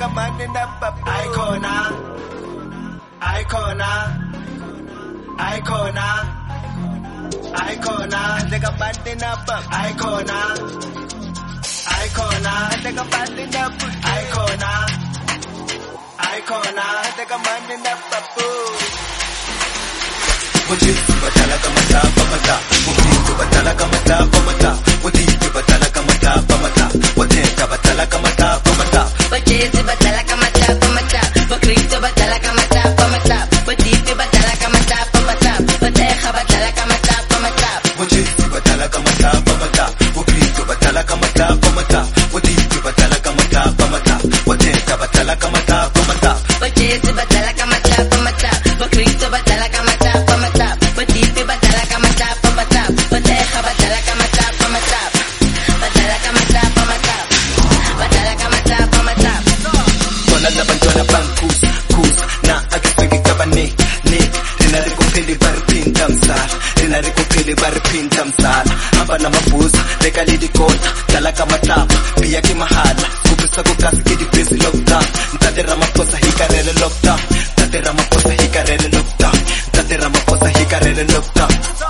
nataka mande na papa. Icona, icona, icona, icona, nataka mande na papa. Icona, icona, nataka mande na papa. Icona, icona, nataka mande na papa. Wajiti batala kamata pamata, wajiti batala kamata pamata, wajiti batala kamata pamata, wajiti batala kamata pamata, wajiti batala kamata pamata, wakrito batala kamata pamata, wajiti batala kamata pamata, wadeha batala kamata pamata, wajiti batala kamata pamata, wakrito batala kamata pamata, wajiti batala kamata pamata, wajiti batala kamata pamata, wajiti batala kamata pamata, wakrito batala kamata pamata, wajiti batala kamata pamata, wadeha batala kamata pamata, batala kamata pamata, batala kamata pamata. Kona labantwana bankus, kus na akifiki kabane, ne rinari kupheli baripinta msala, rinari kupheli baripinta msala. Hamba na mabuza, leka lidi kona, dala kama tapa, pia kimahala, kupisa kukasi kidi busy lockdown. Ntatera makosa hikarele lockdown, ntatera makosa hikarele lockdown, ntatera makosa hikarele lockdown.